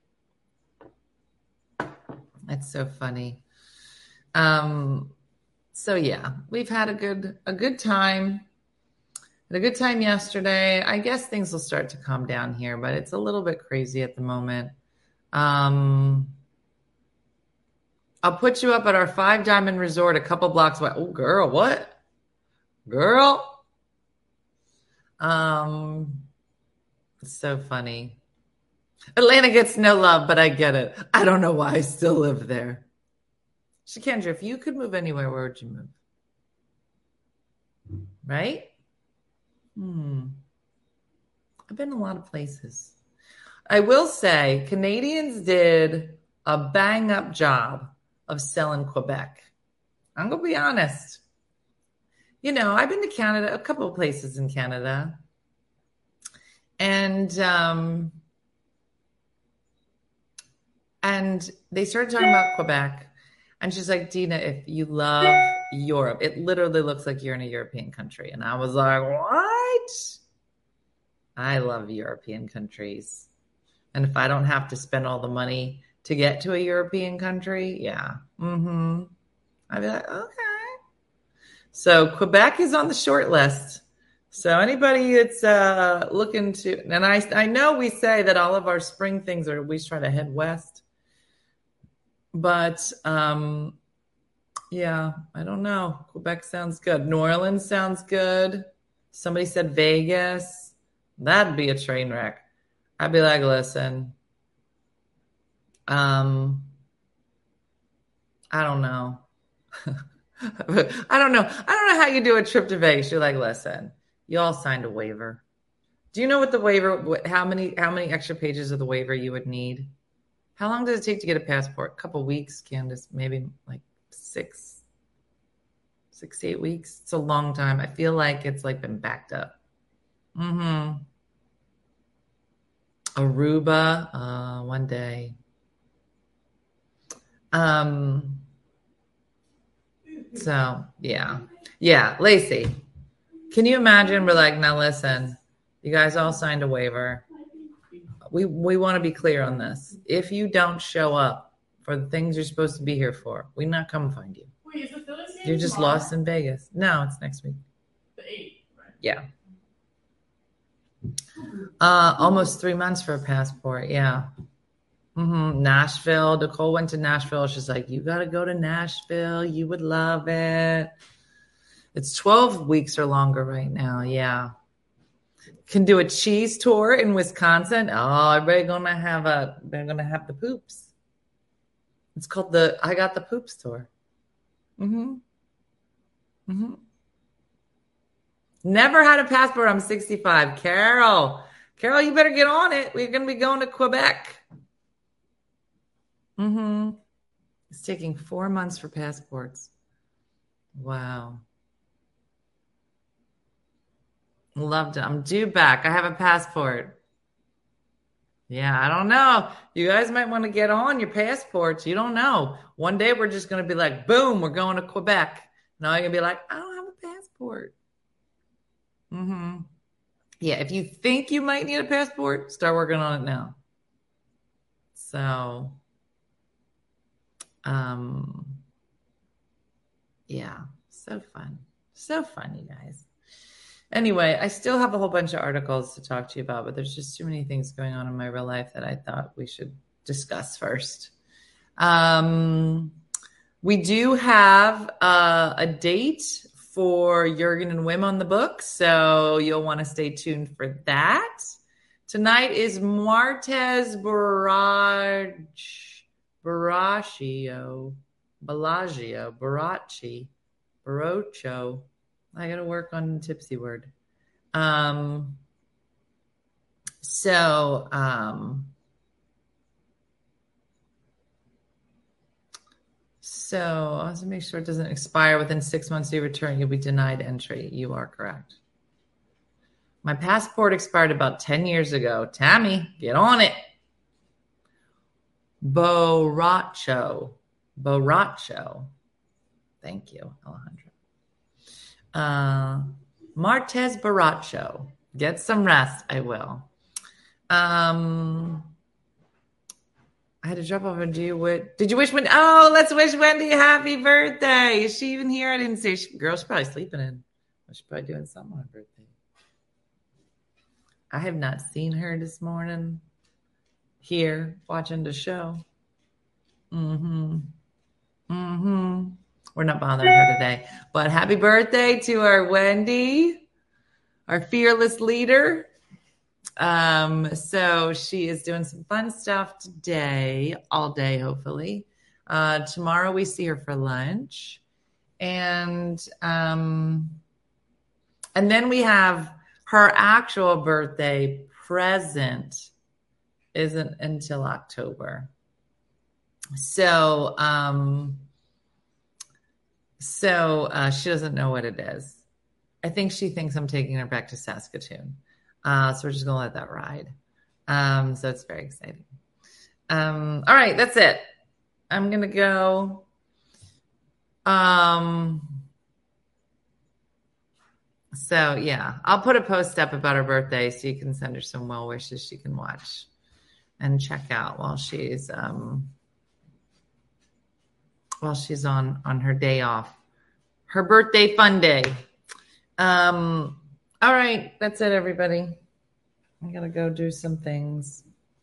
A: That's so funny. Um, so yeah, we've had a good a good time. Had a good time yesterday. I guess things will start to calm down here, but it's a little bit crazy at the moment. Um, I'll put you up at our Five Diamond Resort a couple blocks away. Oh, girl, what? Girl. Um, it's so funny. Atlanta gets no love, but I get it. I don't know why I still live there. Shakendra, if you could move anywhere, where would you move? Right? Hmm. I've been in a lot of places. I will say Canadians did a bang up job of selling Quebec. I'm going to be honest. You know, I've been to Canada, a couple of places in Canada. And, um, and they started talking about Quebec. And she's like, Dina, if you love Europe, it literally looks like you're in a European country. And I was like, what? I love European countries. And if I don't have to spend all the money to get to a European country, yeah. Mm-hmm. I'd be like, okay. So Quebec is on the short list. So anybody that's uh, looking to, and I, I know we say that all of our spring things are, we try to head west. But, um, yeah, I don't know. Quebec sounds good. New Orleans sounds good. Somebody said Vegas. That'd be a train wreck. I'd be like, listen, Um, I don't know. I don't know. I don't know how you do a trip to Vegas. You're like, listen, you all signed a waiver. Do you know what the waiver, how many, how many extra pages of the waiver you would need? How long does it take to get a passport? A couple weeks, Candace, maybe like six, six, eight weeks. It's a long time. I feel like it's like been backed up. Mm-hmm. Aruba, uh, one day. Um, so yeah. Yeah. Lacey, can you imagine? We're like, now listen, you guys all signed a waiver. We, we want to be clear on this. If you don't show up for the things you're supposed to be here for, we not come find you.
F: Wait, is the Phillies game
A: You're just
F: tomorrow?
A: lost in Vegas. No, it's next week.
F: The eighth, right?
A: Yeah. Uh, almost three months for a passport. Yeah. Mm-hmm. Nashville. Nicole went to Nashville. She's like, you got to go to Nashville. You would love it. It's twelve weeks or longer right now. Yeah. Can do a cheese tour in Wisconsin. Oh, everybody gonna have a, they're gonna have the poops. It's called the I Got the Poops tour. Mm-hmm. Mm-hmm. Never had a passport. I'm sixty-five. Carol. Carol, you better get on it. We're gonna be going to Quebec. Mm-hmm. It's taking four months for passports. Wow. Loved it. I'm due back. I have a passport. Yeah, I don't know. You guys might want to get on your passports. You don't know. One day we're just going to be like, boom, we're going to Quebec. Now you're going to be like, I don't have a passport. Mm-hmm. Yeah, if you think you might need a passport, start working on it now. So, um, yeah, so fun. So fun, you guys. Anyway, I still have a whole bunch of articles to talk to you about, but there's just too many things going on in my real life that I thought we should discuss first. Um, we do have uh, a date for Jurgen and Wim on the book, so you'll want to stay tuned for that. Tonight is Martez Baraj, Baraccio, Bellagio, Baracci, Barocho. I got to work on the tipsy word. Um, so, um, so I want to make sure it doesn't expire within six months of your return. You'll be denied entry. You are correct. My passport expired about ten years ago. Tammy, get on it. Borracho. Borracho. Thank you, Alejandro. Uh, Martez Baraccio. Get some rest. I will. Um, I had to drop off. Do you wish? Did you wish Wendy? Oh, let's wish Wendy a happy birthday. Is she even here? I didn't see. She, girl, she's probably sleeping in. She's probably doing something on her birthday. I have not seen her this morning. Here watching the show. Mm-hmm. Mm-hmm. We're not bothering her today. But happy birthday to our Wendy, our fearless leader. Um, so she is doing some fun stuff today, all day, hopefully. Uh, tomorrow we see her for lunch. And um, and then we have her actual birthday present isn't until October. So um So uh, she doesn't know what it is. I think she thinks I'm taking her back to Saskatoon. Uh, so we're just going to let that ride. Um, so it's very exciting. Um, all right, that's it. I'm going to go. Um, so, yeah, I'll put a post up about her birthday so you can send her some well wishes she can watch and check out while she's um, while she's on, on her day off. Her birthday fun day. Um, all right, that's it, everybody. I gotta go do some things.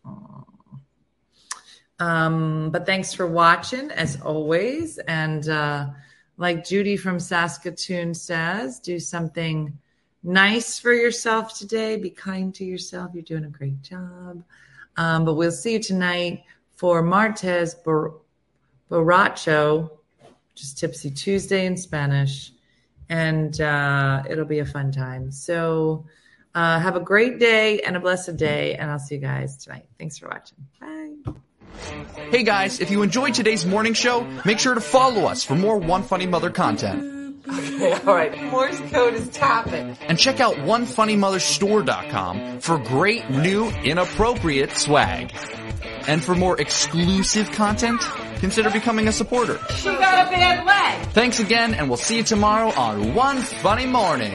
A: Um, but thanks for watching, as always. And uh, like Judy from Saskatoon says, do something nice for yourself today. Be kind to yourself. You're doing a great job. Um, but we'll see you tonight for Martes Bar- Borracho, which is Tipsy Tuesday in Spanish. And uh, it'll be a fun time. So uh, have a great day and a blessed day. And I'll see you guys tonight. Thanks for watching. Bye.
H: Hey guys, if you enjoyed today's morning show, make sure to follow us for more One Funny Mother content.
A: Okay, all right. Morse code is tapping.
H: And check out one funny mother store dot com for great new inappropriate swag. And for more exclusive content, consider becoming a supporter.
A: She got a bad leg.
H: Thanks again, and we'll see you tomorrow on One Funny Morning.